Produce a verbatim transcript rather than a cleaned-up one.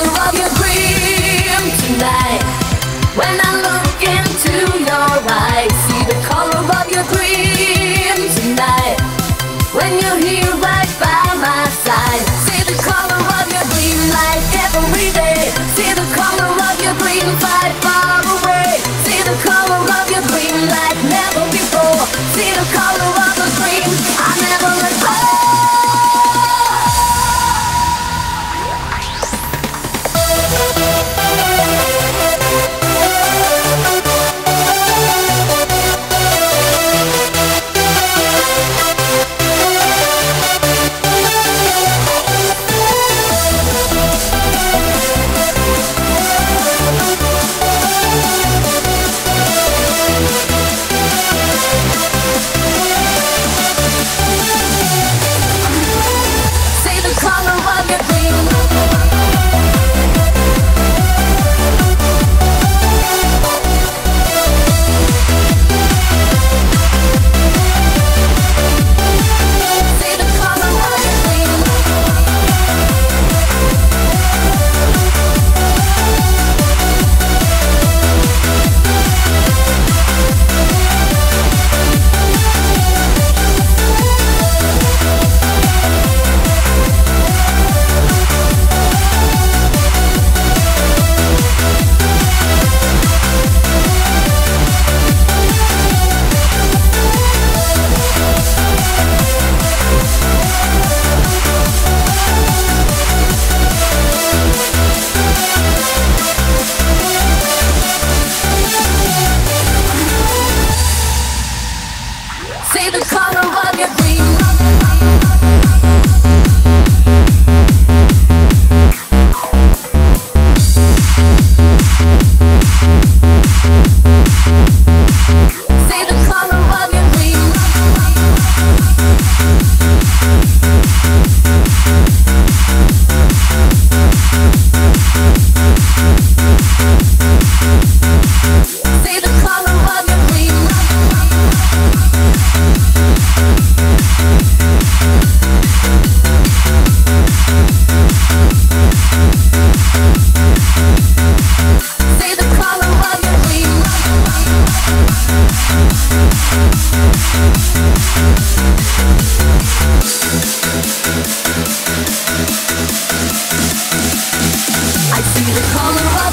color of your dream tonight. When I look into your eyes, see the color of your dream tonight. When you're here right by my side, see the color of your dream light every day. See the color of your dream fight far away. See the color of your dream like never before. See the color of the dream I never let go. See the color of your dream. See the color of your dream. See the color of your dream. I see the color of